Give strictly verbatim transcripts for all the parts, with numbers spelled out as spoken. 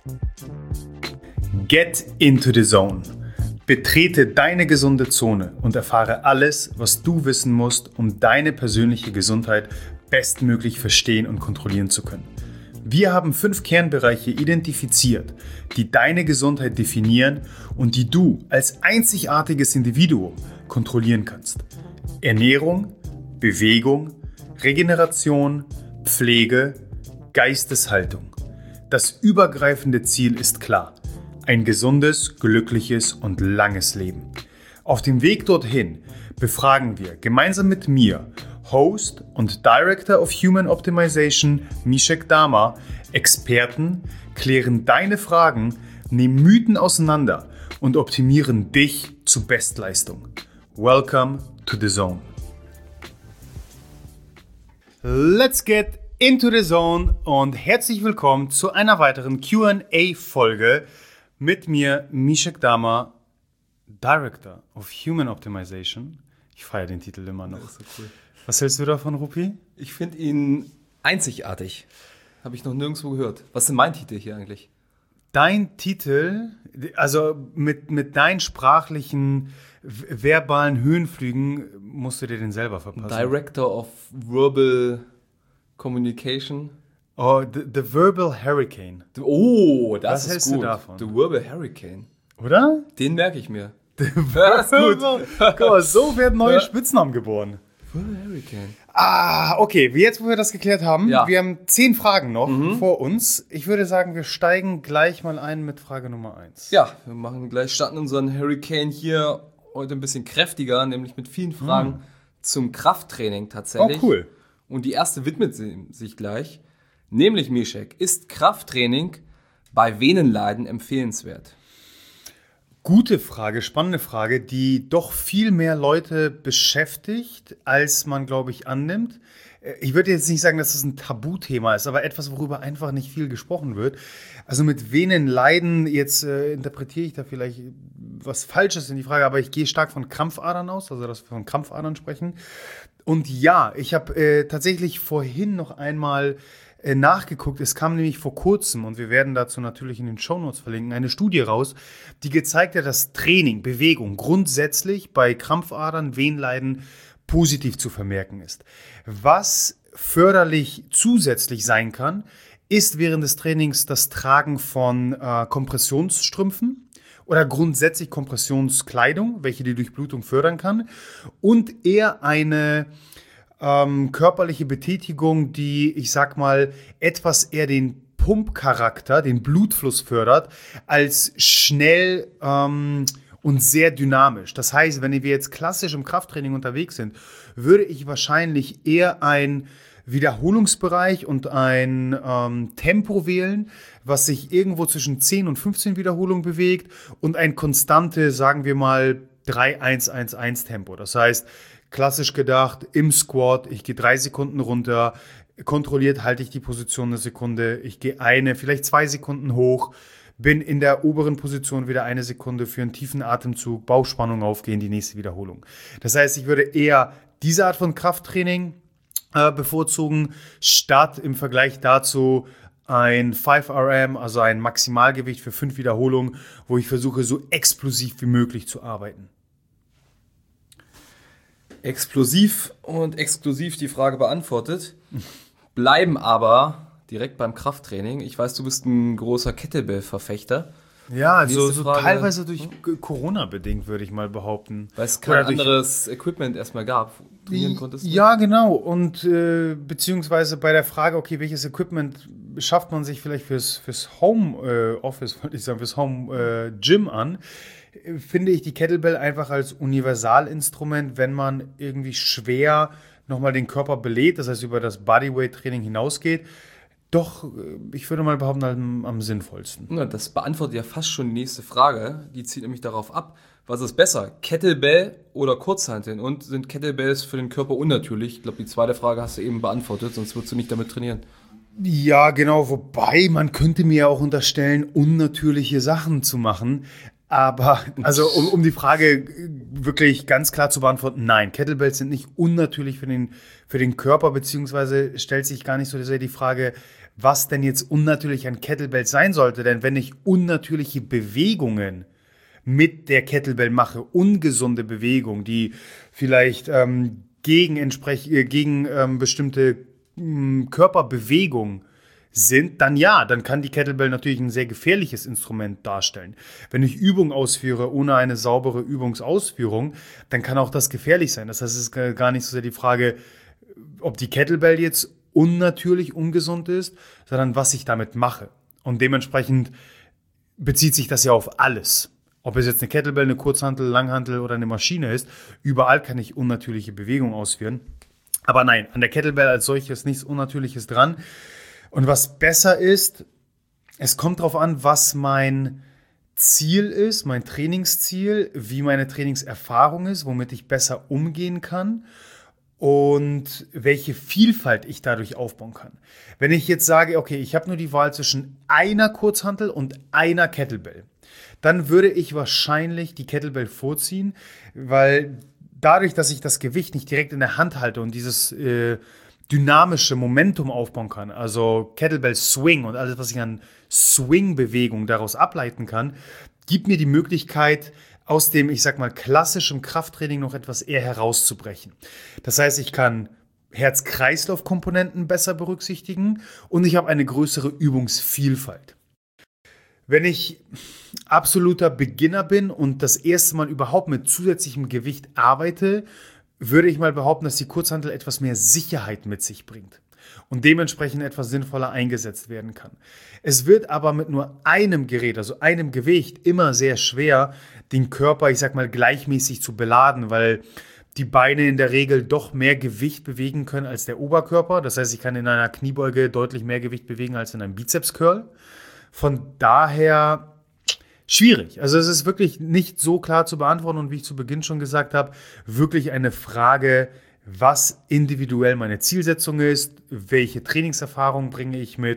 Get into the zone. Betrete deine gesunde Zone und erfahre alles, was du wissen musst, um deine persönliche Gesundheit bestmöglich verstehen und kontrollieren zu können. Wir haben fünf Kernbereiche identifiziert, die deine Gesundheit definieren und die du als einzigartiges Individuum kontrollieren kannst. Ernährung, Bewegung, Regeneration, Pflege, Geisteshaltung. Das übergreifende Ziel ist klar: ein gesundes, glückliches und langes Leben. Auf dem Weg dorthin befragen wir gemeinsam mit mir, Host und Director of Human Optimization Mishek Dama, Experten, klären deine Fragen, nehmen Mythen auseinander und optimieren dich zu Bestleistung. Welcome to the Zone. Let's get into the Zone und herzlich willkommen zu einer weiteren Q and A-Folge mit mir, Mishek Dama, Director of Human Optimization. Ich feiere den Titel immer noch. Das ist so cool. Was hältst du davon, Rupi? Ich finde ihn einzigartig. Habe ich noch nirgendwo gehört. Was ist denn mein Titel hier eigentlich? Dein Titel, also mit, mit deinen sprachlichen, verbalen Höhenflügen musst du dir den selber verpassen. Director of Verbal Communication. Oh, the, the Verbal Hurricane. Oh, das Was ist hältst gut. du davon? The Verbal Hurricane. Oder? Den merke ich mir. Das ist gut. Guck mal, so werden neue Spitznamen geboren. Verbal Hurricane. Ah, okay. Jetzt, wo wir das geklärt haben, Ja. wir haben zehn Fragen noch Mhm. vor uns. Ich würde sagen, wir steigen gleich mal ein mit Frage Nummer eins. Ja, wir machen gleich, starten unseren Hurricane hier heute ein bisschen kräftiger, nämlich mit vielen Fragen Mhm. zum Krafttraining tatsächlich. Oh, cool. Und die erste widmet sie- sich gleich. Nämlich, Mishek, ist Krafttraining bei Venenleiden empfehlenswert? Gute Frage, spannende Frage, die doch viel mehr Leute beschäftigt, als man, glaube ich, annimmt. Ich würde jetzt nicht sagen, dass das ein Tabuthema ist, aber etwas, worüber einfach nicht viel gesprochen wird. Also mit Venenleiden, jetzt äh, interpretiere ich da vielleicht was Falsches in die Frage, aber ich gehe stark von Krampfadern aus, also dass wir von Krampfadern sprechen. Und ja, ich habe äh, tatsächlich vorhin noch einmal äh, nachgeguckt. Es kam nämlich vor kurzem, und wir werden dazu natürlich in den Shownotes verlinken, eine Studie raus, die gezeigt hat, dass Training, Bewegung grundsätzlich bei Krampfadern, Venenleiden positiv zu vermerken ist. Was förderlich zusätzlich sein kann, ist während des Trainings das Tragen von äh, Kompressionsstrümpfen oder grundsätzlich Kompressionskleidung, welche die Durchblutung fördern kann, und eher eine ähm, körperliche Betätigung, die, ich sag mal, etwas eher den Pumpcharakter, den Blutfluss fördert, als schnell ähm, und sehr dynamisch. Das heißt, wenn wir jetzt klassisch im Krafttraining unterwegs sind, würde ich wahrscheinlich eher ein Wiederholungsbereich und ein ähm, Tempo wählen, was sich irgendwo zwischen zehn und fünfzehn Wiederholungen bewegt und ein konstante, sagen wir mal, drei eins eins eins Tempo. Das heißt, klassisch gedacht, im Squat, ich gehe drei Sekunden runter, kontrolliert halte ich die Position eine Sekunde, ich gehe eine, vielleicht zwei Sekunden hoch, bin in der oberen Position wieder eine Sekunde für einen tiefen Atemzug, Bauchspannung aufgehen, die nächste Wiederholung. Das heißt, ich würde eher diese Art von Krafttraining äh, bevorzugen, statt im Vergleich dazu ein fünf R M, also ein Maximalgewicht für fünf Wiederholungen, wo ich versuche, so explosiv wie möglich zu arbeiten. Explosiv und exklusiv die Frage beantwortet. Bleiben aber direkt beim Krafttraining. Ich weiß, du bist ein großer Kettlebell-Verfechter. Ja, also Nächste so Frage. teilweise durch Corona bedingt, würde ich mal behaupten. Weil es kein Oder durch- anderes Equipment erstmal gab, wo du trainieren konntest. Ja, genau. Und äh, beziehungsweise bei der Frage, okay, welches Equipment schafft man sich vielleicht fürs, fürs Home äh, Office, wollte ich sagen, fürs Home äh, Gym an, äh, finde ich die Kettlebell einfach als Universalinstrument, wenn man irgendwie schwer nochmal den Körper belädt, das heißt über das Bodyweight-Training hinausgeht, doch, äh, ich würde mal behaupten, am, am sinnvollsten. Ja, das beantwortet ja fast schon die nächste Frage. Die zielt nämlich darauf ab, was ist besser, Kettlebell oder Kurzhanteln? Und sind Kettlebells für den Körper unnatürlich? Ich glaube, die zweite Frage hast du eben beantwortet, sonst würdest du nicht damit trainieren. Ja, genau, wobei man könnte mir ja auch unterstellen, unnatürliche Sachen zu machen. Aber, also um, um die Frage wirklich ganz klar zu beantworten, nein, Kettlebells sind nicht unnatürlich für den, für den Körper, beziehungsweise stellt sich gar nicht so sehr die Frage, was denn jetzt unnatürlich an Kettlebells sein sollte. Denn wenn ich unnatürliche Bewegungen mit der Kettlebell mache, ungesunde Bewegungen, die vielleicht ähm, gegen, entsprech- äh, gegen ähm, bestimmte ähm, Körperbewegungen sind, dann ja, dann kann die Kettlebell natürlich ein sehr gefährliches Instrument darstellen. Wenn ich Übungen ausführe ohne eine saubere Übungsausführung, dann kann auch das gefährlich sein. Das heißt, es ist gar nicht so sehr die Frage, ob die Kettlebell jetzt unnatürlich, ungesund ist, sondern was ich damit mache. Und dementsprechend bezieht sich das ja auf alles. Ob es jetzt eine Kettlebell, eine Kurzhantel, Langhantel oder eine Maschine ist, überall kann ich unnatürliche Bewegungen ausführen. Aber nein, an der Kettlebell als solches nichts Unnatürliches dran. Und was besser ist, es kommt darauf an, was mein Ziel ist, mein Trainingsziel, wie meine Trainingserfahrung ist, womit ich besser umgehen kann und welche Vielfalt ich dadurch aufbauen kann. Wenn ich jetzt sage, okay, ich habe nur die Wahl zwischen einer Kurzhantel und einer Kettlebell, dann würde ich wahrscheinlich die Kettlebell vorziehen, weil dadurch, dass ich das Gewicht nicht direkt in der Hand halte und dieses äh, dynamische Momentum aufbauen kann, also Kettlebell Swing und alles, was ich an Swing-Bewegung daraus ableiten kann, gibt mir die Möglichkeit, aus dem, ich sag mal, klassischen Krafttraining noch etwas eher herauszubrechen. Das heißt, ich kann Herz-Kreislauf-Komponenten besser berücksichtigen und ich habe eine größere Übungsvielfalt. Wenn ich absoluter Beginner bin und das erste Mal überhaupt mit zusätzlichem Gewicht arbeite, würde ich mal behaupten, dass die Kurzhantel etwas mehr Sicherheit mit sich bringt und dementsprechend etwas sinnvoller eingesetzt werden kann. Es wird aber mit nur einem Gerät, also einem Gewicht, immer sehr schwer, den Körper, ich sag mal, gleichmäßig zu beladen, weil die Beine in der Regel doch mehr Gewicht bewegen können als der Oberkörper. Das heißt, ich kann in einer Kniebeuge deutlich mehr Gewicht bewegen als in einem Bizeps-Curl. Von daher schwierig. Also es ist wirklich nicht so klar zu beantworten und wie ich zu Beginn schon gesagt habe, wirklich eine Frage, was individuell meine Zielsetzung ist, welche Trainingserfahrung bringe ich mit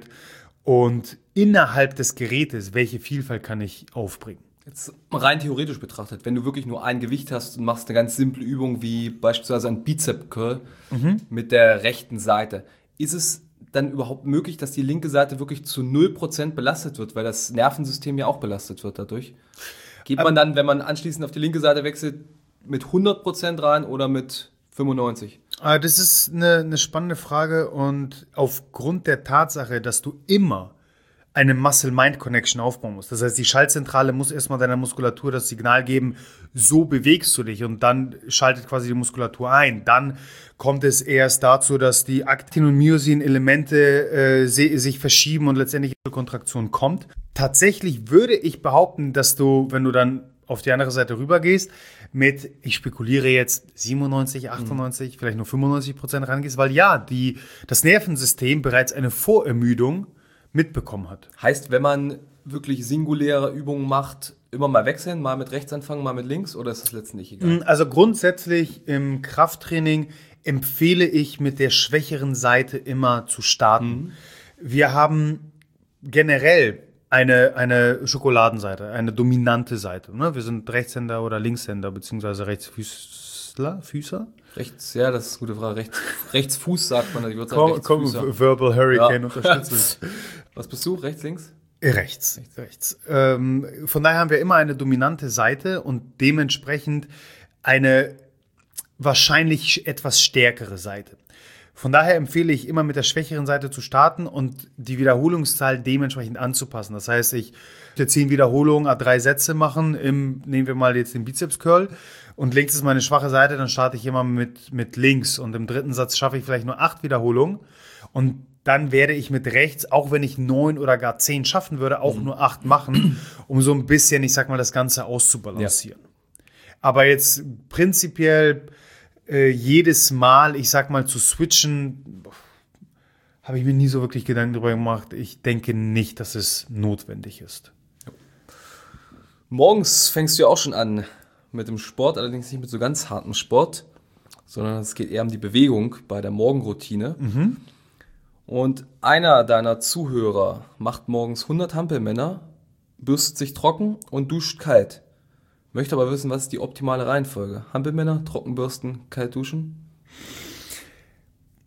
und innerhalb des Gerätes, welche Vielfalt kann ich aufbringen. Jetzt rein theoretisch betrachtet, wenn du wirklich nur ein Gewicht hast und machst eine ganz simple Übung wie beispielsweise ein Bizep-Curl mhm. mit der rechten Seite, ist es dann überhaupt möglich, dass die linke Seite wirklich zu null Prozent belastet wird, weil das Nervensystem ja auch belastet wird dadurch? Geht man dann, wenn man anschließend auf die linke Seite wechselt, mit hundert Prozent rein oder mit fünfundneunzig? Das ist eine, eine spannende Frage und aufgrund der Tatsache, dass du immer eine Muscle-Mind-Connection aufbauen musst. Das heißt, die Schaltzentrale muss erstmal deiner Muskulatur das Signal geben, so bewegst du dich und dann schaltet quasi die Muskulatur ein. Dann kommt es erst dazu, dass die Aktin- und Myosin-Elemente äh, sich verschieben und letztendlich zur Kontraktion kommt. Tatsächlich würde ich behaupten, dass du, wenn du dann auf die andere Seite rübergehst, mit, ich spekuliere jetzt, siebenundneunzig, achtundneunzig, mhm. vielleicht nur fünfundneunzig Prozent rangehst, weil ja, die, das Nervensystem bereits eine Vorermüdung mitbekommen hat. Heißt, wenn man wirklich singuläre Übungen macht, immer mal wechseln, mal mit rechts anfangen, mal mit links, oder ist das letztendlich egal? Also grundsätzlich im Krafttraining empfehle ich, mit der schwächeren Seite immer zu starten. Mhm. Wir haben generell eine, eine Schokoladenseite, eine dominante Seite. Ne? Wir sind Rechtshänder oder Linkshänder, beziehungsweise Rechtsfüßler, Füßer? Rechts, ja, das ist eine gute Frage. Rechts, Rechtsfuß sagt man, ich würde sagen Rechtsfüßer. Komm, Verbal Hurricane ja. unterstützt. Was bist du, rechts, links? Rechts, rechts. rechts. Ähm, von daher haben wir immer eine dominante Seite und dementsprechend eine wahrscheinlich etwas stärkere Seite. Von daher empfehle ich immer mit der schwächeren Seite zu starten und die Wiederholungszahl dementsprechend anzupassen. Das heißt, ich will zehn Wiederholungen, drei Sätze machen, im, nehmen wir mal jetzt den Bizeps-Curl und links ist meine schwache Seite, dann starte ich immer mit, mit links und im dritten Satz schaffe ich vielleicht nur acht Wiederholungen und dann werde ich mit rechts, auch wenn ich neun oder gar zehn schaffen würde, auch mhm. nur acht machen, um so ein bisschen, ich sag mal, das Ganze auszubalancieren. Ja. Aber jetzt prinzipiell äh, jedes Mal, ich sag mal, zu switchen, habe ich mir nie so wirklich Gedanken darüber gemacht. Ich denke nicht, dass es notwendig ist. Morgens fängst du ja auch schon an mit dem Sport, allerdings nicht mit so ganz hartem Sport, sondern es geht eher um die Bewegung bei der Morgenroutine. Mhm. Und einer deiner Zuhörer macht morgens hundert Hampelmänner, bürstet sich trocken und duscht kalt. Möchte aber wissen, was ist die optimale Reihenfolge? Hampelmänner, trocken bürsten, kalt duschen?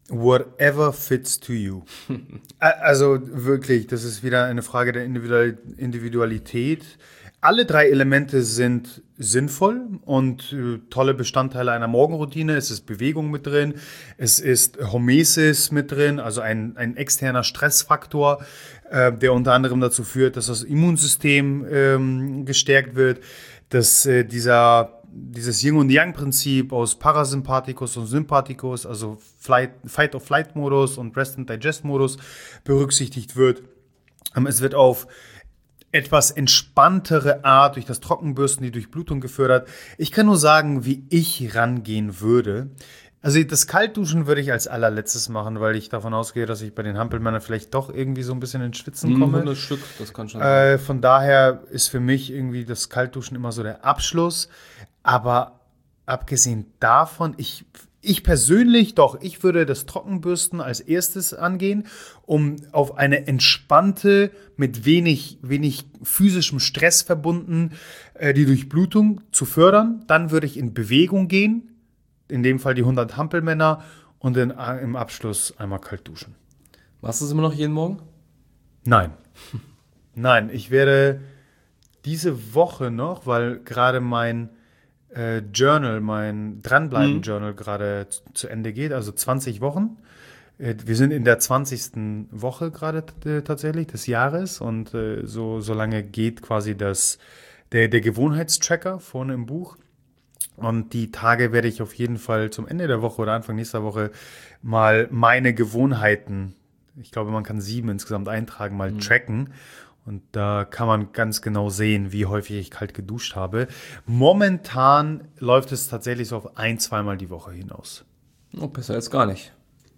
Whatever fits to you. Also wirklich, das ist wieder eine Frage der Individualität. Alle drei Elemente sind sinnvoll und äh, tolle Bestandteile einer Morgenroutine. Es ist Bewegung mit drin, es ist Hormesis mit drin, also ein, ein externer Stressfaktor, äh, der unter anderem dazu führt, dass das Immunsystem ähm, gestärkt wird, dass äh, dieser, dieses Yin- und Yang-Prinzip aus Parasympathikus und Sympathikus, also Flight, Fight-of-Flight-Modus und Rest-and-Digest-Modus berücksichtigt wird. Ähm, es wird auf etwas entspanntere Art durch das Trockenbürsten die Durchblutung gefördert. Ich kann nur sagen, wie ich rangehen würde. Also das Kaltduschen würde ich als allerletztes machen, weil ich davon ausgehe, dass ich bei den Hampelmännern vielleicht doch irgendwie so ein bisschen ins Schwitzen komme. hundert Stück, das kann schon äh, sein. Von daher ist für mich irgendwie das Kaltduschen immer so der Abschluss. Aber abgesehen davon, ich... Ich persönlich doch, ich würde das Trockenbürsten als erstes angehen, um auf eine entspannte, mit wenig, wenig physischem Stress verbunden, äh, die Durchblutung zu fördern. Dann würde ich in Bewegung gehen, in dem Fall die hundert Hampelmänner und dann im Abschluss einmal kalt duschen. Machst du es immer noch jeden Morgen? Nein. Nein, ich werde diese Woche noch, weil gerade mein Äh, Journal, mein Dranbleiben-Journal mhm. gerade zu, zu Ende geht, also zwanzig Wochen. Äh, wir sind in der zwanzigsten Woche gerade t- tatsächlich des Jahres und äh, so, so lange geht quasi das, der, der Gewohnheitstracker vorne im Buch. Und die Tage werde ich auf jeden Fall zum Ende der Woche oder Anfang nächster Woche mal meine Gewohnheiten, ich glaube, man kann sieben insgesamt eintragen, mal mhm. tracken. Und da kann man ganz genau sehen, wie häufig ich kalt geduscht habe. Momentan läuft es tatsächlich so auf ein-, zweimal die Woche hinaus. Oh, besser als gar nicht.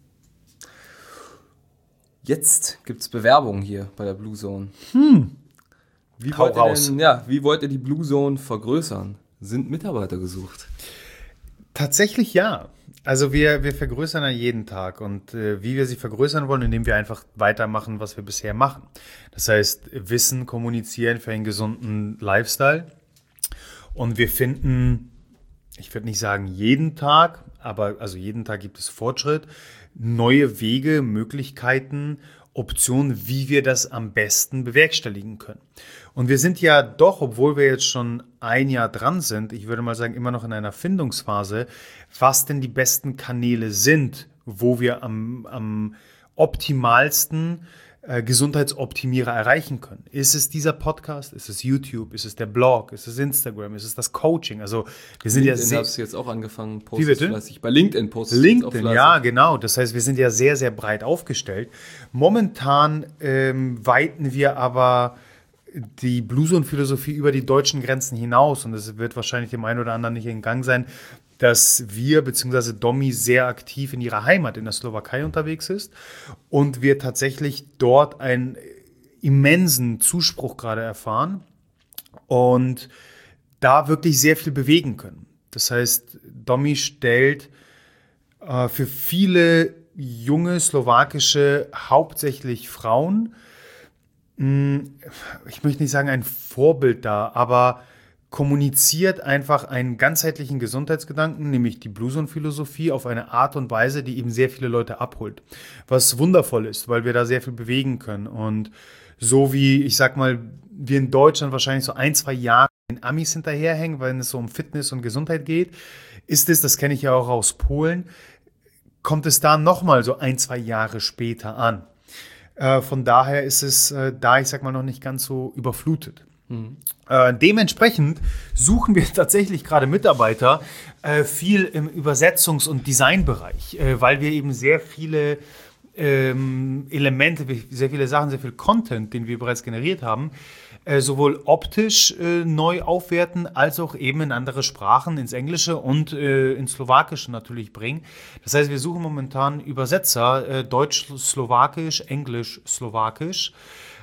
Jetzt gibt es Bewerbung hier bei der Blue Zone. Hm. Wie wollt ihr denn, ja, wie wollt ihr die Blue Zone vergrößern? Sind Mitarbeiter gesucht? Tatsächlich ja. Also wir, wir vergrößern ja jeden Tag und äh, wie wir sie vergrößern wollen, indem wir einfach weitermachen, was wir bisher machen. Das heißt, Wissen kommunizieren für einen gesunden Lifestyle. Und wir finden, ich würde nicht sagen jeden Tag, aber also jeden Tag gibt es Fortschritt, neue Wege, Möglichkeiten, Optionen, wie wir das am besten bewerkstelligen können. Und wir sind ja doch, obwohl wir jetzt schon ein Jahr dran sind, ich würde mal sagen, immer noch in einer Findungsphase, was denn die besten Kanäle sind, wo wir am, am optimalsten äh, Gesundheitsoptimierer erreichen können. Ist es dieser Podcast? Ist es YouTube? Ist es der Blog? Ist es Instagram? Ist es das Coaching? Also wir sind LinkedIn ja sehr... hast du jetzt auch angefangen, Wie bitte? fleißig. Bei LinkedIn postest LinkedIn, ja, genau. Das heißt, wir sind ja sehr, sehr breit aufgestellt. Momentan ähm, weiten wir aber die Blue Zone-Philosophie über die deutschen Grenzen hinaus. Und es wird wahrscheinlich dem einen oder anderen nicht entgangen sein, dass wir bzw. Domi sehr aktiv in ihrer Heimat in der Slowakei unterwegs ist und wir tatsächlich dort einen immensen Zuspruch gerade erfahren und da wirklich sehr viel bewegen können. Das heißt, Domi stellt äh, für viele junge slowakische, hauptsächlich Frauen, mh, ich möchte nicht sagen ein Vorbild dar, aber kommuniziert einfach einen ganzheitlichen Gesundheitsgedanken, nämlich die Blue Zone-Philosophie, auf eine Art und Weise, die eben sehr viele Leute abholt. Was wundervoll ist, weil wir da sehr viel bewegen können. Und so wie, ich sag mal, wir in Deutschland wahrscheinlich so ein, zwei Jahre den Amis hinterherhängen, wenn es so um Fitness und Gesundheit geht, ist es, das kenne ich ja auch aus Polen, kommt es da nochmal so ein, zwei Jahre später an. Äh, von daher ist es äh, da, ich sag mal, noch nicht ganz so überflutet. Mhm. Äh, dementsprechend suchen wir tatsächlich gerade Mitarbeiter äh, viel im Übersetzungs- und Designbereich, äh, weil wir eben sehr viele ähm, Elemente, sehr viele Sachen, sehr viel Content, den wir bereits generiert haben, äh, sowohl optisch äh, neu aufwerten, als auch eben in andere Sprachen, ins Englische und äh, ins Slowakische natürlich bringen. Das heißt, wir suchen momentan Übersetzer, äh, Deutsch, Slowakisch, Englisch, Slowakisch,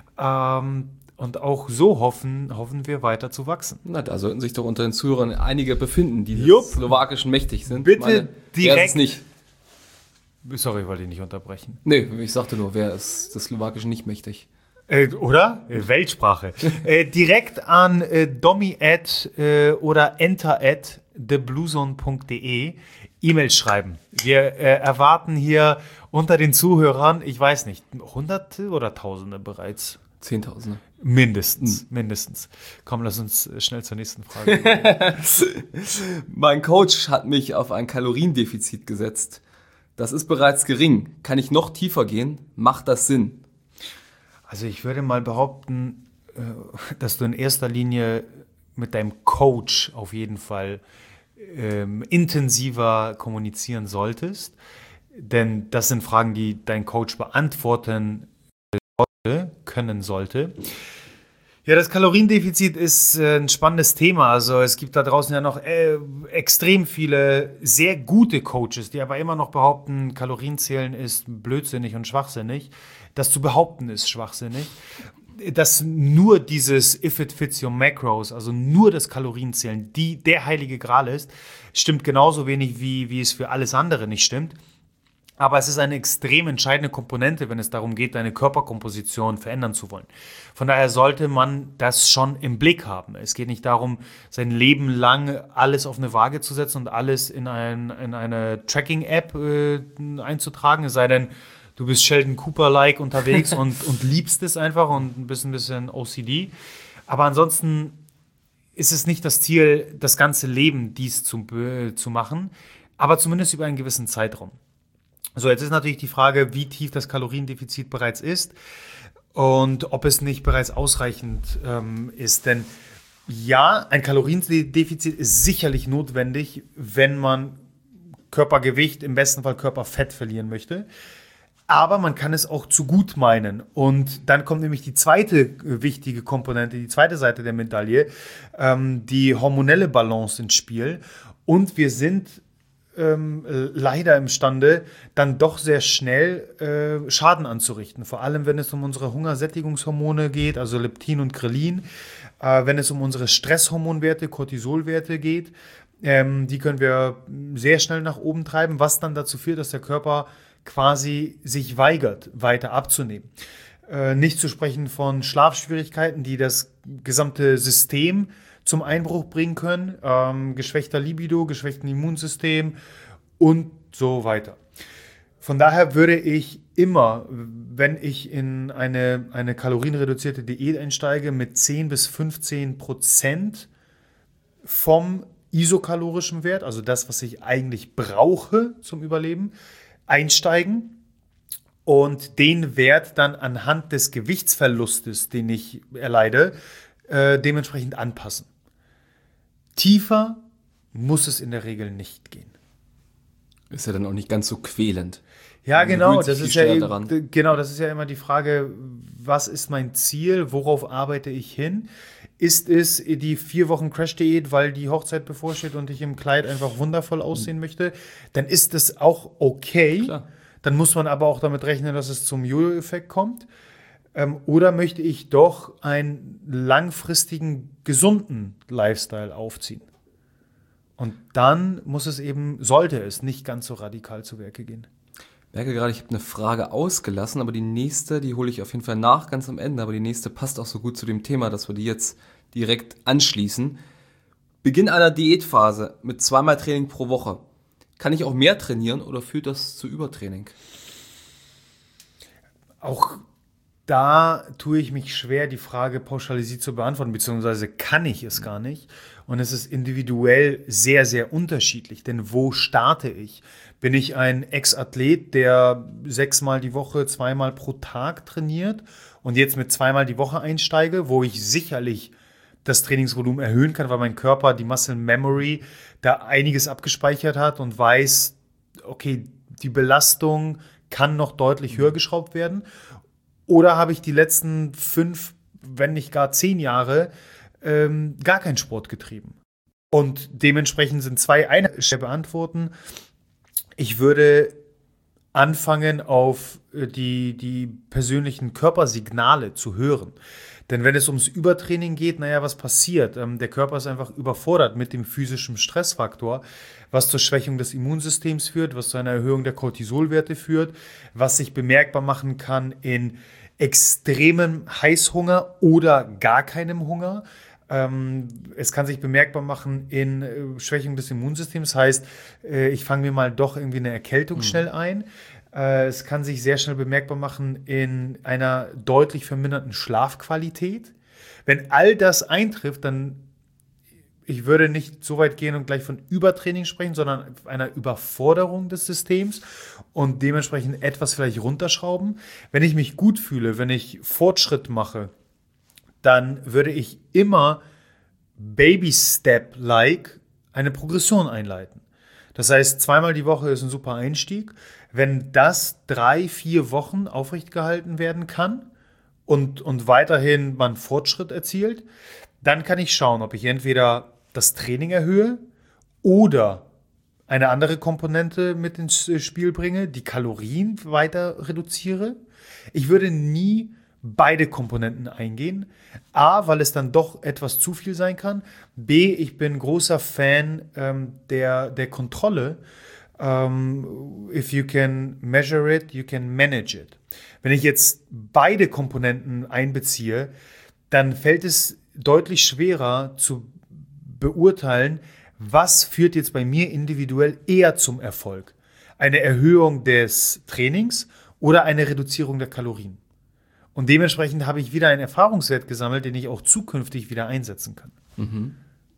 ähm, und auch so hoffen, hoffen wir weiter zu wachsen. Na, da sollten sich doch unter den Zuhörern einige befinden, die Jupp. des Slowakischen mächtig sind. Bitte Meine, direkt. Wer ist es nicht? Sorry, ich wollte dich nicht unterbrechen. Nee, ich sagte nur, wer ist des Slowakischen nicht mächtig? Äh, oder? Äh, Weltsprache. äh, direkt an äh, domi at äh, oder enter at thebluezone punkt de. E-Mails schreiben. Wir äh, erwarten hier unter den Zuhörern, ich weiß nicht, Hunderte oder Tausende bereits? Zehntausende. Mindestens, hm. mindestens. Komm, lass uns schnell zur nächsten Frage gehen. Mein Coach hat mich auf ein Kaloriendefizit gesetzt. Das ist bereits gering. Kann ich noch tiefer gehen? Macht das Sinn? Also ich würde mal behaupten, dass du in erster Linie mit deinem Coach auf jeden Fall ähm, intensiver kommunizieren solltest. Denn das sind Fragen, die dein Coach beantworten sollte, können sollte. Ja, das Kaloriendefizit ist äh, ein spannendes Thema. Also es gibt da draußen ja noch äh, extrem viele sehr gute Coaches, die aber immer noch behaupten, Kalorienzählen ist blödsinnig und schwachsinnig. Das zu behaupten ist schwachsinnig. Dass nur dieses If it fits your macros, also nur das Kalorienzählen, die, der heilige Gral ist, stimmt genauso wenig, wie, wie es für alles andere nicht stimmt. Aber es ist eine extrem entscheidende Komponente, wenn es darum geht, deine Körperkomposition verändern zu wollen. Von daher sollte man das schon im Blick haben. Es geht nicht darum, sein Leben lang alles auf eine Waage zu setzen und alles in, ein, in eine Tracking-App äh, einzutragen, es sei denn, du bist Sheldon Cooper-like unterwegs und, und liebst es einfach und bist ein bisschen O C D. Aber ansonsten ist es nicht das Ziel, das ganze Leben dies zu, äh, zu machen, aber zumindest über einen gewissen Zeitraum. So, jetzt ist natürlich die Frage, wie tief das Kaloriendefizit bereits ist und ob es nicht bereits ausreichend ähm, ist. Denn ja, ein Kaloriendefizit ist sicherlich notwendig, wenn man Körpergewicht, im besten Fall Körperfett verlieren möchte. Aber man kann es auch zu gut meinen. Und dann kommt nämlich die zweite wichtige Komponente, die zweite Seite der Medaille, ähm, die hormonelle Balance ins Spiel. Und wir sind ähm, leider imstande, dann doch sehr schnell äh, Schaden anzurichten. Vor allem, wenn es um unsere Hungersättigungshormone geht, also Leptin und Grelin. Äh, wenn es um unsere Stresshormonwerte, Cortisolwerte geht. Ähm, die können wir sehr schnell nach oben treiben, was dann dazu führt, dass der Körper quasi sich weigert, weiter abzunehmen. Äh, nicht zu sprechen von Schlafschwierigkeiten, die das gesamte System zum Einbruch bringen können, ähm, geschwächter Libido, geschwächtem Immunsystem und so weiter. Von daher würde ich immer, wenn ich in eine, eine kalorienreduzierte Diät einsteige, mit zehn bis fünfzehn Prozent vom isokalorischen Wert, also das, was ich eigentlich brauche zum Überleben, einsteigen und den Wert dann anhand des Gewichtsverlustes, den ich erleide, äh, dementsprechend anpassen. Tiefer muss es in der Regel nicht gehen. Ist ja dann auch nicht ganz so quälend. Ja, genau, das ist ja, genau, das ist ja immer die Frage, was ist mein Ziel, worauf arbeite ich hin? Ist es die vier Wochen Crash-Diät, weil die Hochzeit bevorsteht und ich im Kleid einfach wundervoll aussehen möchte? Dann ist das auch okay. Klar. Dann muss man aber auch damit rechnen, dass es zum Jojo-Effekt kommt. Ähm, oder möchte ich doch einen langfristigen, gesunden Lifestyle aufziehen? Und dann muss es eben, sollte es nicht ganz so radikal zu Werke gehen. Ich merke gerade, ich habe eine Frage ausgelassen, aber die nächste, die hole ich auf jeden Fall nach, ganz am Ende. Aber die nächste passt auch so gut zu dem Thema, dass wir die jetzt direkt anschließen. Beginn einer Diätphase mit zweimal Training pro Woche. Kann ich auch mehr trainieren oder führt das zu Übertraining? Auch da tue ich mich schwer, die Frage pauschalisiert zu beantworten, beziehungsweise kann ich es gar nicht. Und es ist individuell sehr, sehr unterschiedlich. Denn wo starte ich? Bin ich ein Ex-Athlet, der sechsmal die Woche, zweimal pro Tag trainiert und jetzt mit zweimal die Woche einsteige, wo ich sicherlich das Trainingsvolumen erhöhen kann, weil mein Körper, die Muscle Memory, da einiges abgespeichert hat und weiß, okay, die Belastung kann noch deutlich höher geschraubt werden. Oder habe ich die letzten fünf, wenn nicht gar zehn Jahre ähm, gar keinen Sport getrieben? Und dementsprechend sind zwei Einheiten zu beantworten. Ich würde anfangen, auf die, die persönlichen Körpersignale zu hören. Denn wenn es ums Übertraining geht, naja, was passiert? Ähm, der Körper ist einfach überfordert mit dem physischen Stressfaktor, was zur Schwächung des Immunsystems führt, was zu einer Erhöhung der Cortisolwerte führt, was sich bemerkbar machen kann in extremem Heißhunger oder gar keinem Hunger. Ähm, es kann sich bemerkbar machen in äh, Schwächung des Immunsystems. Das heißt, äh, ich fange mir mal doch irgendwie eine Erkältung mhm. schnell ein. Äh, es kann sich sehr schnell bemerkbar machen in einer deutlich verminderten Schlafqualität. Wenn all das eintrifft, dann ich würde nicht so weit gehen und gleich von Übertraining sprechen, sondern einer Überforderung des Systems und dementsprechend etwas vielleicht runterschrauben. Wenn ich mich gut fühle, wenn ich Fortschritt mache, dann würde ich immer Baby-Step-like eine Progression einleiten. Das heißt, zweimal die Woche ist ein super Einstieg. Wenn das drei, vier Wochen aufrecht gehalten werden kann und, und weiterhin man Fortschritt erzielt, dann kann ich schauen, ob ich entweder das Training erhöhe oder eine andere Komponente mit ins Spiel bringe, die Kalorien weiter reduziere. Ich würde nie beide Komponenten eingehen. A, weil es dann doch etwas zu viel sein kann. B, ich bin großer Fan ähm, der, der Kontrolle. Um, if you can measure it, you can manage it. Wenn ich jetzt beide Komponenten einbeziehe, dann fällt es deutlich schwerer zu beurteilen, was führt jetzt bei mir individuell eher zum Erfolg. Eine Erhöhung des Trainings oder eine Reduzierung der Kalorien. Und dementsprechend habe ich wieder einen Erfahrungswert gesammelt, den ich auch zukünftig wieder einsetzen kann. Mhm.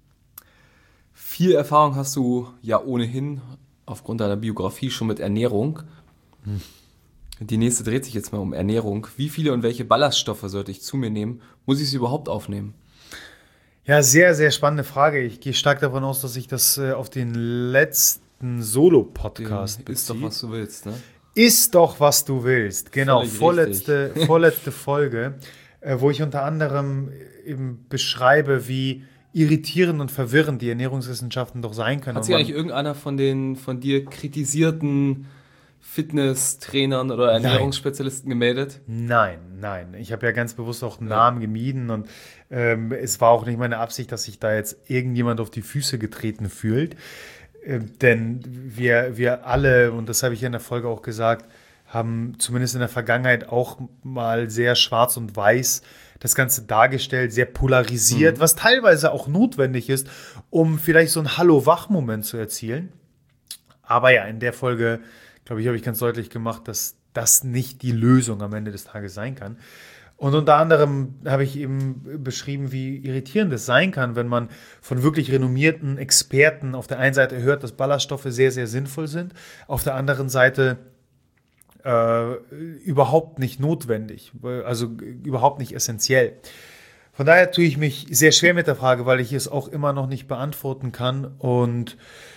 Viel Erfahrung hast du ja ohnehin aufgrund deiner Biografie schon mit Ernährung. Hm. Die nächste dreht sich jetzt mal um Ernährung. Wie viele und welche Ballaststoffe sollte ich zu mir nehmen? Muss ich sie überhaupt aufnehmen? Ja, sehr, sehr spannende Frage. Ich gehe stark davon aus, dass ich das äh, auf den letzten Solo-Podcast beziehe. Ist doch, was du willst, ne? Ist doch, was du willst. Genau, vorletzte, vorletzte Folge, äh, wo ich unter anderem eben beschreibe, wie irritierend und verwirrend die Ernährungswissenschaften doch sein können. Hat sich eigentlich irgendeiner von den von dir kritisierten Fitnesstrainern oder Ernährungsspezialisten nein. gemeldet? Nein, nein. Ich habe ja ganz bewusst auch Namen ja. gemieden und ähm, es war auch nicht meine Absicht, dass sich da jetzt irgendjemand auf die Füße getreten fühlt. Ähm, denn wir, wir alle, und das habe ich ja in der Folge auch gesagt, haben zumindest in der Vergangenheit auch mal sehr schwarz und weiß das Ganze dargestellt, sehr polarisiert, mhm. was teilweise auch notwendig ist, um vielleicht so einen Hallo-Wach-Moment zu erzielen. Aber ja, in der Folge, glaube ich, habe ich ganz deutlich gemacht, dass das nicht die Lösung am Ende des Tages sein kann. Und unter anderem habe ich eben beschrieben, wie irritierend es sein kann, wenn man von wirklich renommierten Experten auf der einen Seite hört, dass Ballaststoffe sehr, sehr sinnvoll sind, auf der anderen Seite äh, überhaupt nicht notwendig, also überhaupt nicht essentiell. Von daher tue ich mich sehr schwer mit der Frage, weil ich es auch immer noch nicht beantworten kann und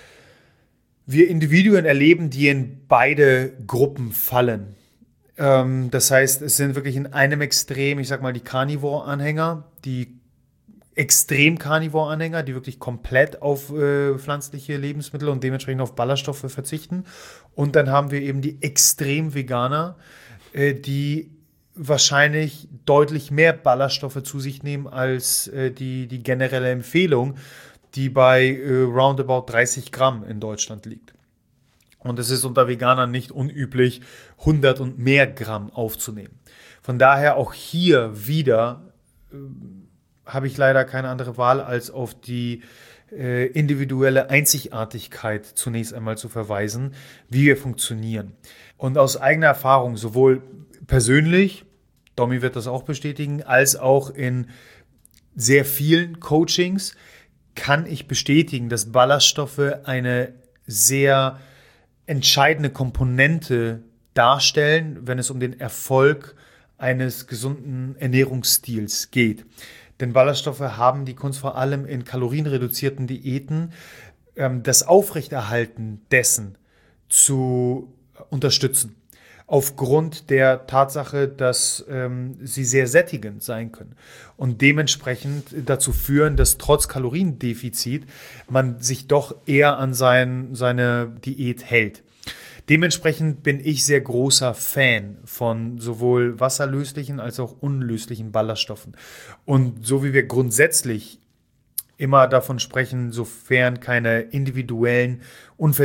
wir Individuen erleben, die in beide Gruppen fallen. Ähm, das heißt, es sind wirklich in einem Extrem, ich sag mal, die Carnivore-Anhänger, die Extrem-Carnivore-Anhänger, die wirklich komplett auf äh, pflanzliche Lebensmittel und dementsprechend auf Ballaststoffe verzichten. Und dann haben wir eben die Extrem-Veganer, äh, die wahrscheinlich deutlich mehr Ballaststoffe zu sich nehmen als äh, die, die generelle Empfehlung, die bei äh, roundabout dreißig Gramm in Deutschland liegt. Und es ist unter Veganern nicht unüblich, hundert und mehr Gramm aufzunehmen. Von daher auch hier wieder äh, habe ich leider keine andere Wahl, als auf die äh, individuelle Einzigartigkeit zunächst einmal zu verweisen, wie wir funktionieren. Und aus eigener Erfahrung, sowohl persönlich, Domi wird das auch bestätigen, als auch in sehr vielen Coachings, kann ich bestätigen, dass Ballaststoffe eine sehr entscheidende Komponente darstellen, wenn es um den Erfolg eines gesunden Ernährungsstils geht. Denn Ballaststoffe haben die Kunst vor allem in kalorienreduzierten Diäten, ähm, das Aufrechterhalten dessen zu unterstützen. Aufgrund der Tatsache, dass ähm, sie sehr sättigend sein können und dementsprechend dazu führen, dass trotz Kaloriendefizit man sich doch eher an sein, seine Diät hält. Dementsprechend bin ich sehr großer Fan von sowohl wasserlöslichen als auch unlöslichen Ballaststoffen. Und so wie wir grundsätzlich immer davon sprechen, sofern keine individuellen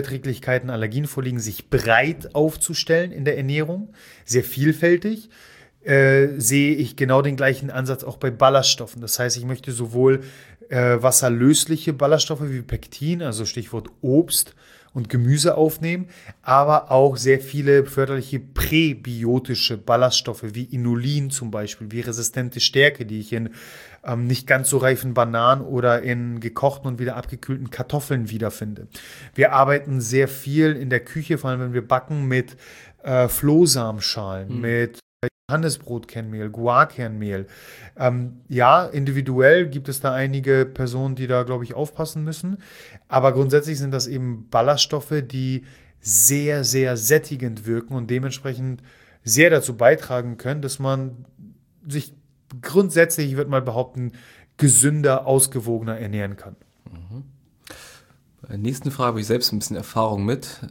Unverträglichkeiten, Allergien vorliegen, sich breit aufzustellen in der Ernährung, sehr vielfältig, äh, sehe ich genau den gleichen Ansatz auch bei Ballaststoffen. Das heißt, ich möchte sowohl äh, wasserlösliche Ballaststoffe wie Pektin, also Stichwort Obst und Gemüse aufnehmen, aber auch sehr viele förderliche präbiotische Ballaststoffe wie Inulin zum Beispiel, wie resistente Stärke, die ich in ähm, nicht ganz so reifen Bananen oder in gekochten und wieder abgekühlten Kartoffeln wiederfinde. Wir arbeiten sehr viel in der Küche, vor allem wenn wir backen, mit äh, Flohsamenschalen, mhm. mit Johannisbrotkernmehl, Guarkernmehl. Ähm, ja, individuell gibt es da einige Personen, die da, glaube ich, aufpassen müssen. Aber grundsätzlich sind das eben Ballaststoffe, die sehr, sehr sättigend wirken und dementsprechend sehr dazu beitragen können, dass man sich grundsätzlich, ich würde mal behaupten, gesünder, ausgewogener ernähren kann. Mhm. Bei der nächsten Frage habe ich selbst ein bisschen Erfahrung mit.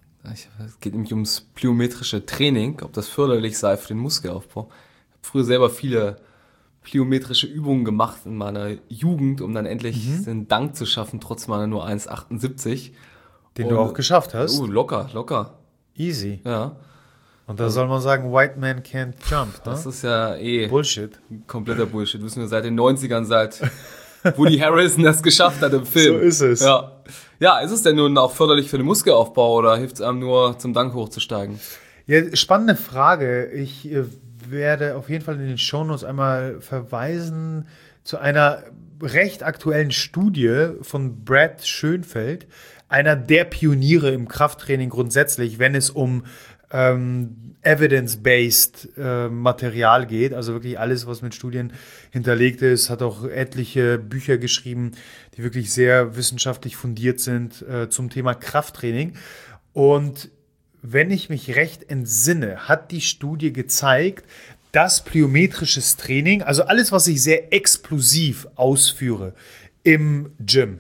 Es geht nämlich ums plyometrische Training, ob das förderlich sei für den Muskelaufbau. Ich habe früher selber viele plyometrische Übungen gemacht in meiner Jugend, um dann endlich mhm. den Dank zu schaffen, trotz meiner nur eins Komma achtundsiebzig. Den Und, du auch geschafft hast? Uh, locker, locker. Easy. Ja. Und da also, soll man sagen, White Man can't jump. Ne? Das ist ja eh Bullshit. Kompletter Bullshit. Wissen wir seit den neunzigern, seit Woody Harrelson das geschafft hat im Film. So ist es. Ja. Ja, ist es denn nun auch förderlich für den Muskelaufbau oder hilft es einem nur zum Dank hochzusteigen? Ja, spannende Frage. Ich äh, werde auf jeden Fall in den Shownotes einmal verweisen zu einer recht aktuellen Studie von Brad Schönfeld, einer der Pioniere im Krafttraining grundsätzlich, wenn es um ähm, evidence-based äh, Material geht, also wirklich alles, was mit Studien hinterlegt ist, hat auch etliche Bücher geschrieben, die wirklich sehr wissenschaftlich fundiert sind äh, zum Thema Krafttraining. Und wenn ich mich recht entsinne, hat die Studie gezeigt, dass plyometrisches Training, also alles, was ich sehr explosiv ausführe im Gym,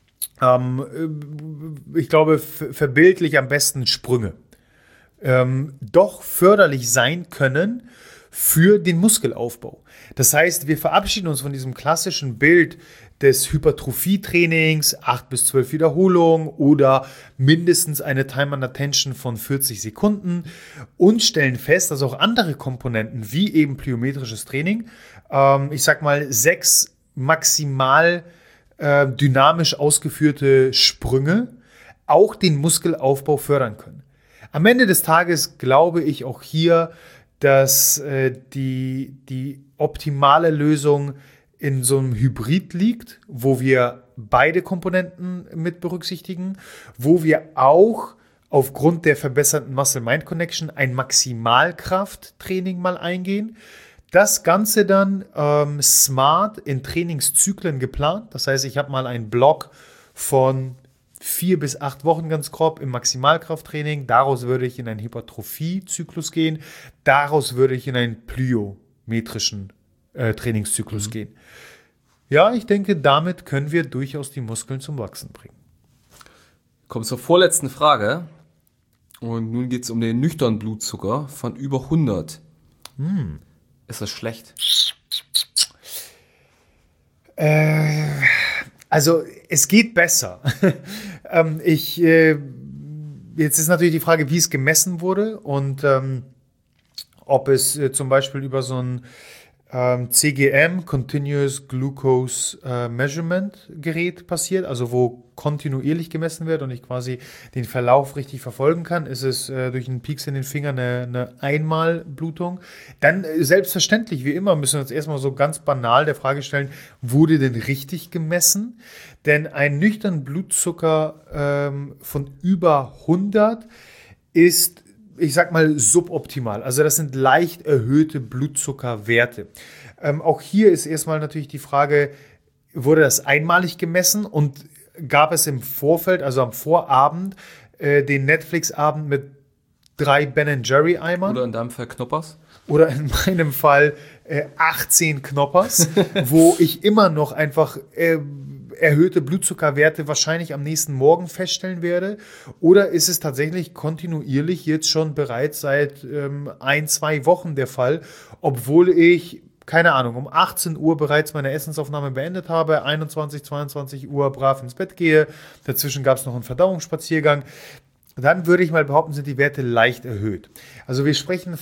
ähm, ich glaube, f- verbildlich am besten Sprünge, ähm, doch förderlich sein können für den Muskelaufbau. Das heißt, wir verabschieden uns von diesem klassischen Bild des Hypertrophie-Trainings, acht bis zwölf Wiederholungen oder mindestens eine Time under Tension von vierzig Sekunden und stellen fest, dass auch andere Komponenten, wie eben plyometrisches Training, ähm, ich sag mal sechs maximal äh, dynamisch ausgeführte Sprünge auch den Muskelaufbau fördern können. Am Ende des Tages glaube ich auch hier, dass äh, die, die optimale Lösung in so einem Hybrid liegt, wo wir beide Komponenten mit berücksichtigen, wo wir auch aufgrund der verbesserten Muscle-Mind-Connection ein Maximalkrafttraining mal eingehen. Das Ganze dann ähm, smart in Trainingszyklen geplant. Das heißt, ich habe mal einen Block von vier bis acht Wochen ganz grob im Maximalkrafttraining. Daraus würde ich in einen Hypertrophie-Zyklus gehen. Daraus würde ich in einen plyometrischen äh, Trainingszyklus mhm. gehen. Ja, ich denke, damit können wir durchaus die Muskeln zum Wachsen bringen. Kommen zur vorletzten Frage. Und nun geht es um den nüchternen Blutzucker von über hundert. Hm. Ist das schlecht? Äh... Also es geht besser. ähm, ich, äh, jetzt ist natürlich die Frage, wie es gemessen wurde und ähm, ob es äh, zum Beispiel über so ein ähm, C G M, Continuous Glucose äh, Measurement Gerät passiert, also wo kontinuierlich gemessen wird und ich quasi den Verlauf richtig verfolgen kann. Ist es äh, durch einen Pieks in den Finger eine, eine Einmalblutung? Dann äh, selbstverständlich, wie immer, müssen wir uns erstmal so ganz banal der Frage stellen, wurde denn richtig gemessen? Denn ein nüchterner Blutzucker ähm, von über hundert ist, ich sag mal, suboptimal. Also das sind leicht erhöhte Blutzuckerwerte. Ähm, auch hier ist erstmal natürlich die Frage, wurde das einmalig gemessen und gab es im Vorfeld, also am Vorabend, äh, den Netflix-Abend mit drei Ben Jerry Eimern? Oder in deinem Fall Knoppers? Oder in meinem Fall äh, achtzehn Knoppers, wo ich immer noch einfach äh, erhöhte Blutzuckerwerte wahrscheinlich am nächsten Morgen feststellen werde? Oder ist es tatsächlich kontinuierlich jetzt schon bereits seit ähm, ein, zwei Wochen der Fall, obwohl ich, keine Ahnung, um achtzehn Uhr bereits meine Essensaufnahme beendet habe, einundzwanzig, zweiundzwanzig Uhr brav ins Bett gehe, dazwischen gab es noch einen Verdauungsspaziergang, dann würde ich mal behaupten, sind die Werte leicht erhöht. Also wir sprechen von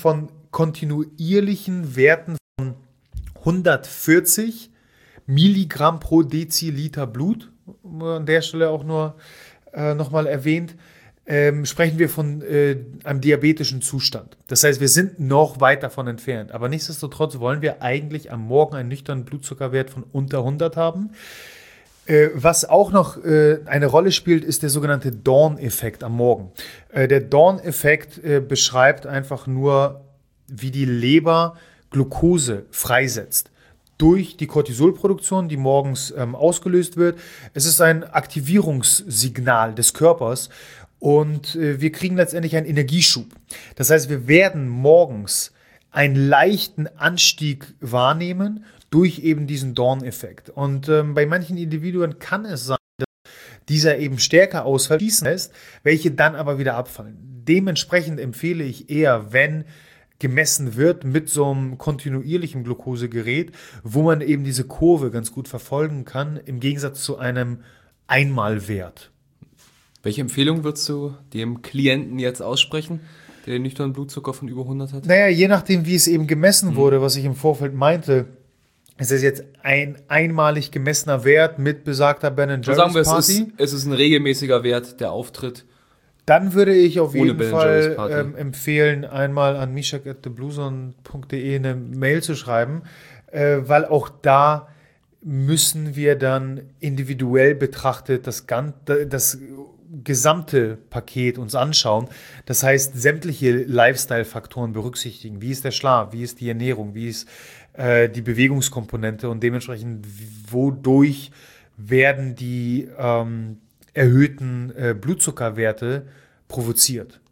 kontinuierlichen Werten von hundertvierzig Milligramm pro Deziliter Blut, an der Stelle auch nur äh, nochmal erwähnt, ähm, sprechen wir von äh, einem diabetischen Zustand. Das heißt, wir sind noch weit davon entfernt. Aber nichtsdestotrotz wollen wir eigentlich am Morgen einen nüchternen Blutzuckerwert von unter hundert haben. Äh, was auch noch äh, eine Rolle spielt, ist der sogenannte Dawn-Effekt am Morgen. Äh, der Dawn-Effekt äh, beschreibt einfach nur, wie die Leber Glucose freisetzt durch die Cortisolproduktion, die morgens ähm, ausgelöst wird. Es ist ein Aktivierungssignal des Körpers und äh, wir kriegen letztendlich einen Energieschub. Das heißt, wir werden morgens einen leichten Anstieg wahrnehmen durch eben diesen Dawn-Effekt. Und ähm, bei manchen Individuen kann es sein, dass dieser eben stärker ausfällt, lässt, welche dann aber wieder abfallen. Dementsprechend empfehle ich eher, wenn gemessen wird mit so einem kontinuierlichen Glukosegerät, wo man eben diese Kurve ganz gut verfolgen kann, im Gegensatz zu einem Einmalwert. Welche Empfehlung würdest du dem Klienten jetzt aussprechen, der den nüchternen Blutzucker von über hundert hat? Naja, je nachdem, wie es eben gemessen wurde, was ich im Vorfeld meinte, ist es jetzt ein einmalig gemessener Wert mit besagter Ben and So sagen wir, Jerry's es ist, Party. es ist ein regelmäßiger Wert, der auftritt. Dann würde ich auf Ohne jeden Ben and Fall Jerry's Party. ähm, empfehlen, einmal an mishak at the bluezone punkt de eine Mail zu schreiben, äh, weil auch da müssen wir dann individuell betrachtet das, gan- das gesamte Paket uns anschauen. Das heißt, sämtliche Lifestyle-Faktoren berücksichtigen. Wie ist der Schlaf? Wie ist die Ernährung? Wie ist äh, die Bewegungskomponente? Und dementsprechend, wodurch werden die ähm, erhöhten äh, Blutzuckerwerte provoziert?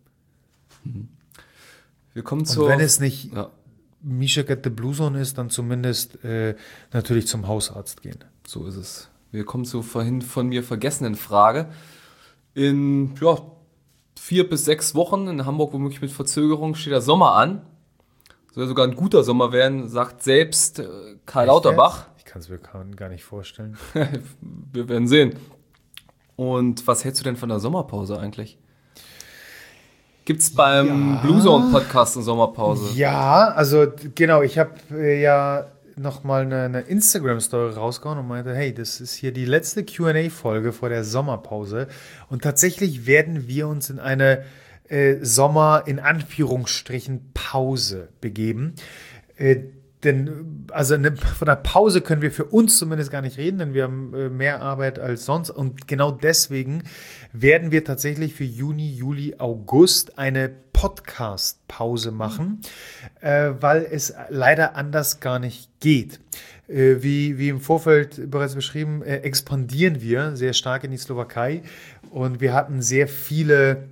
Wir kommen Und zur... wenn es nicht ja, Mishak at the Bluezone ist, dann zumindest äh, natürlich zum Hausarzt gehen. so ist es. Wir kommen zur vorhin von mir vergessenen Frage. In ja, vier bis sechs Wochen in Hamburg, womöglich mit Verzögerung, steht der Sommer an. Soll sogar ein guter Sommer werden, sagt selbst äh, Karl Lauterbach. Ich kann es mir gar nicht vorstellen. Wir werden sehen. Und was hältst du denn von der Sommerpause eigentlich? Gibt es beim Ja. Bluezone-Podcast eine Sommerpause? Ja, also d- genau, ich habe äh, ja nochmal eine, eine Instagram-Story rausgehauen und meinte, hey, das ist hier die letzte Q and A-Folge vor der Sommerpause. Und tatsächlich werden wir uns in eine äh, Sommer, in Anführungsstrichen, Pause begeben. Äh, denn, also eine, von einer Pause können wir für uns zumindest gar nicht reden, denn wir haben äh, mehr Arbeit als sonst. Und genau deswegen werden wir tatsächlich für Juni, Juli, August eine Podcast-Pause machen, äh, weil es leider anders gar nicht geht. Äh, wie, wie im Vorfeld bereits beschrieben, äh, expandieren wir sehr stark in die Slowakei und wir hatten sehr viele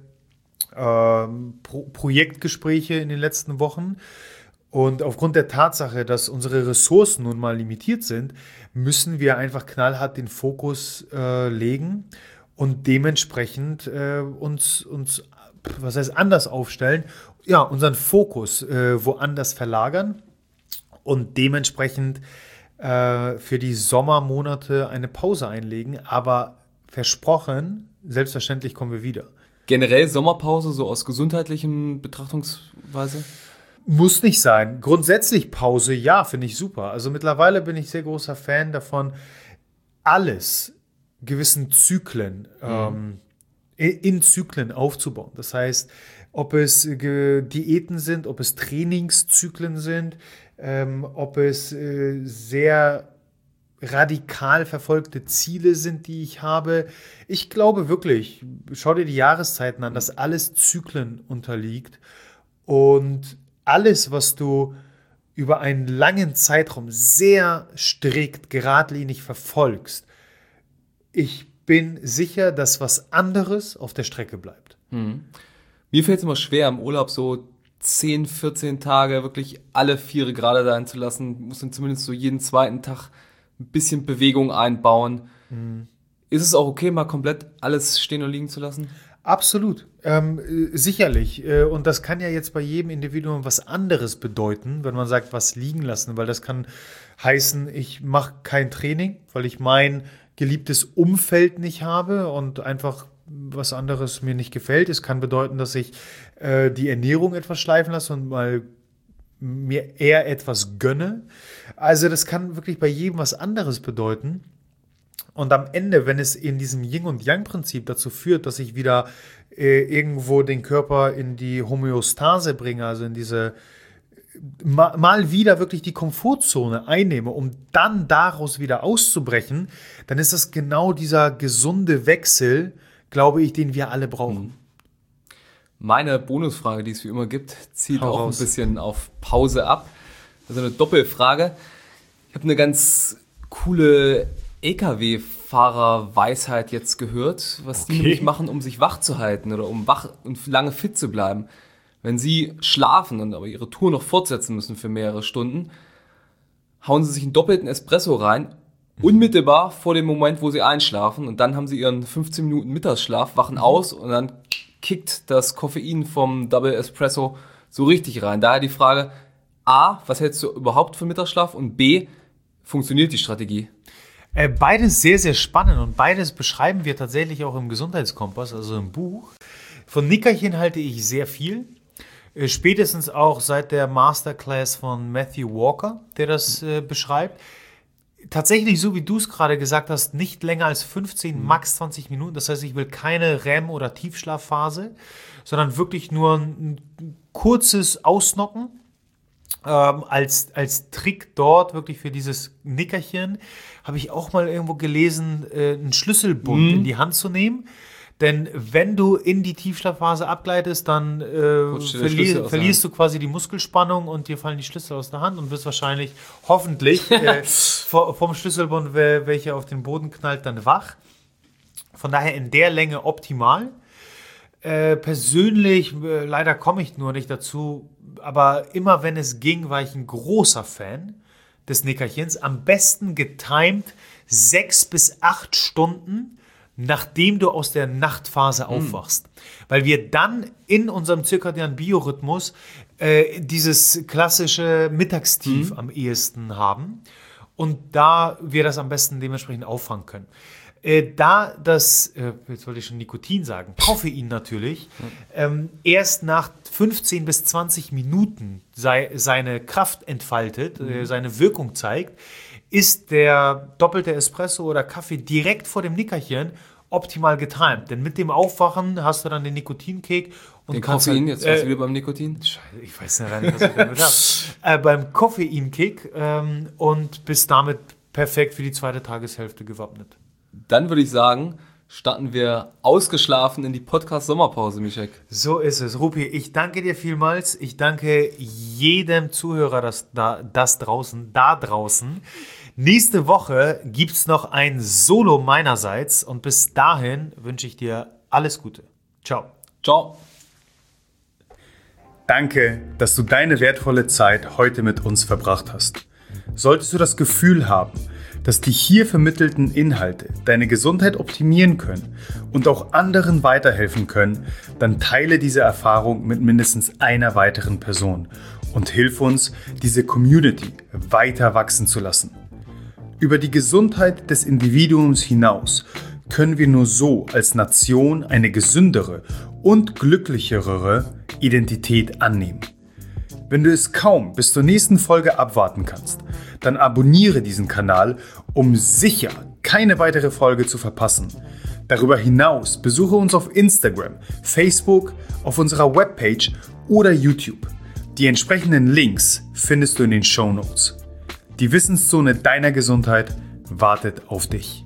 ähm, Pro Projektgespräche in den letzten Wochen. Und aufgrund der Tatsache, dass unsere Ressourcen nun mal limitiert sind, müssen wir einfach knallhart den Fokus äh, legen und dementsprechend äh, uns, uns, was heißt, anders aufstellen, ja, unseren Fokus äh, woanders verlagern und dementsprechend äh, für die Sommermonate eine Pause einlegen. Aber versprochen, selbstverständlich kommen wir wieder. Generell Sommerpause, so aus gesundheitlichen Betrachtungsweise? Muss nicht sein. Grundsätzlich Pause, ja, finde ich super. Also mittlerweile bin ich sehr großer Fan davon, alles gewissen Zyklen, ähm, in Zyklen aufzubauen. Das heißt, ob es äh, Diäten sind, ob es Trainingszyklen sind, ähm, ob es äh, sehr radikal verfolgte Ziele sind, die ich habe. Ich glaube wirklich, schau dir die Jahreszeiten an, dass alles Zyklen unterliegt und alles, was du über einen langen Zeitraum sehr strikt, geradlinig verfolgst, ich bin sicher, dass was anderes auf der Strecke bleibt. Mhm. Mir fällt es immer schwer, im Urlaub so zehn, vierzehn Tage wirklich alle Viere gerade sein zu lassen. Muss dann zumindest so jeden zweiten Tag ein bisschen Bewegung einbauen. Mhm. Ist es auch okay, mal komplett alles stehen und liegen zu lassen? Absolut, ähm, äh, sicherlich. Äh, und das kann ja jetzt bei jedem Individuum was anderes bedeuten, wenn man sagt, was liegen lassen, weil das kann heißen, ich mache kein Training, weil ich mein geliebtes Umfeld nicht habe und einfach was anderes mir nicht gefällt. Es kann bedeuten, dass ich äh, die Ernährung etwas schleifen lasse und mal mir eher etwas gönne. Also das kann wirklich bei jedem was anderes bedeuten. Und am Ende, wenn es in diesem Yin- und Yang-Prinzip dazu führt, dass ich wieder äh, irgendwo den Körper in die Homöostase bringe, also in diese ma, mal wieder wirklich die Komfortzone einnehme, um dann daraus wieder auszubrechen, dann ist das genau dieser gesunde Wechsel, glaube ich, den wir alle brauchen. Meine Bonusfrage, die es wie immer gibt, zielt Hau auch raus. ein bisschen auf Pause ab. Also eine Doppelfrage. Ich habe eine ganz coole L K W-Fahrer-Weisheit jetzt gehört, was die Okay. nämlich machen, um sich wach zu halten oder um wach und lange fit zu bleiben. Wenn sie schlafen und aber ihre Tour noch fortsetzen müssen für mehrere Stunden, hauen sie sich einen doppelten Espresso rein, unmittelbar vor dem Moment, wo sie einschlafen, und dann haben sie ihren fünfzehn Minuten Mittagsschlaf, wachen aus und dann kickt das Koffein vom Double Espresso so richtig rein. Daher die Frage, A, was hältst du überhaupt für Mittagsschlaf, und B, funktioniert die Strategie? Äh, beides sehr, sehr spannend und beides beschreiben wir tatsächlich auch im Gesundheitskompass, also im Buch. Von Nickerchen halte ich sehr viel. Äh, spätestens auch seit der Masterclass von Matthew Walker, der das äh, beschreibt. Tatsächlich, so wie du es gerade gesagt hast, nicht länger als fünfzehn, max zwanzig Minuten. Das heißt, ich will keine R E M- oder Tiefschlafphase, sondern wirklich nur ein kurzes Ausnocken. Ähm, als, als Trick dort wirklich für dieses Nickerchen habe ich auch mal irgendwo gelesen, äh, einen Schlüsselbund Mhm. in die Hand zu nehmen. Denn wenn du in die Tiefschlafphase abgleitest, dann äh, Rutscht dir der verli Schlüssel aus der verlierst du quasi die Muskelspannung und dir fallen die Schlüssel aus der Hand und wirst wahrscheinlich, hoffentlich, äh, vo- vom Schlüsselbund, wer- welcher auf den Boden knallt, dann wach. Von daher in der Länge optimal. Äh, persönlich, äh, leider komme ich nur nicht dazu, aber immer wenn es ging, war ich ein großer Fan des Nickerchens. Am besten getimed sechs bis acht Stunden, nachdem du aus der Nachtphase aufwachst. Weil wir dann in unserem zirkadianen Biorhythmus äh, dieses klassische Mittagstief am ehesten haben und da wir das am besten dementsprechend auffangen können. Äh, da das, äh, jetzt wollte ich schon Nikotin sagen, Koffein natürlich, ähm, erst nach fünfzehn bis zwanzig Minuten sei, seine Kraft entfaltet, äh, seine Wirkung zeigt, ist der doppelte Espresso oder Kaffee direkt vor dem Nickerchen optimal getimt. Denn mit dem Aufwachen hast du dann den Nikotinkick und Den kannst Koffein, halt, jetzt warst du äh, wieder beim Nikotin. Scheiße, ich weiß nicht, was ich damit habe. Äh, beim Koffeinkick ähm, und bist damit perfekt für die zweite Tageshälfte gewappnet. Dann würde ich sagen, starten wir ausgeschlafen in die Podcast-Sommerpause, Mischek. So ist es. Rupi, ich danke dir vielmals. Ich danke jedem Zuhörer, das, da, das draußen, da draußen. Nächste Woche gibt es noch ein Solo meinerseits und bis dahin wünsche ich dir alles Gute. Ciao. Ciao. Danke, dass du deine wertvolle Zeit heute mit uns verbracht hast. Solltest du das Gefühl haben, dass die hier vermittelten Inhalte deine Gesundheit optimieren können und auch anderen weiterhelfen können, dann teile diese Erfahrung mit mindestens einer weiteren Person und hilf uns, diese Community weiter wachsen zu lassen. Über die Gesundheit des Individuums hinaus können wir nur so als Nation eine gesündere und glücklichere Identität annehmen. Wenn du es kaum bis zur nächsten Folge abwarten kannst, dann abonniere diesen Kanal, um sicher keine weitere Folge zu verpassen. Darüber hinaus besuche uns auf Instagram, Facebook, auf unserer Webpage oder YouTube. Die entsprechenden Links findest du in den Shownotes. Die Wissenszone deiner Gesundheit wartet auf dich.